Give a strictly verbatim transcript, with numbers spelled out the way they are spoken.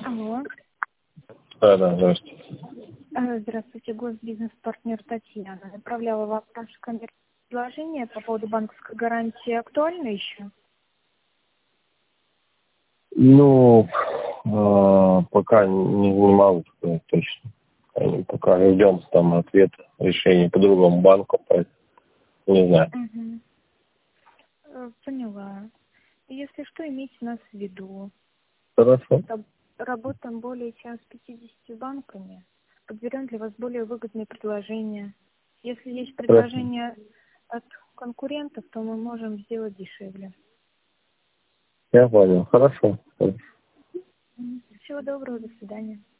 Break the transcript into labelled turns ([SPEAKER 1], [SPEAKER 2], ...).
[SPEAKER 1] Алло.
[SPEAKER 2] Да, да, здравствуйте.
[SPEAKER 1] Э, Здравствуйте, госбизнес-партнер Татьяна. Направляла вам наше коммерческое предложение по поводу банковской гарантии. Актуально еще?
[SPEAKER 2] Ну, э, пока не, не могу сказать точно. Они пока ждем там ответа, решения по другому банку, поэтому не знаю.
[SPEAKER 1] Угу. Э, Поняла. Если что, имейте нас в виду.
[SPEAKER 2] Хорошо.
[SPEAKER 1] Раб- Работаем более чем с пятьюдесятью банками. Подберем для вас более выгодные предложения. Если есть
[SPEAKER 2] Хорошо.
[SPEAKER 1] предложения от конкурентов, то мы можем сделать дешевле.
[SPEAKER 2] Я понял. Хорошо.
[SPEAKER 1] Мгм. Всего доброго, до свидания.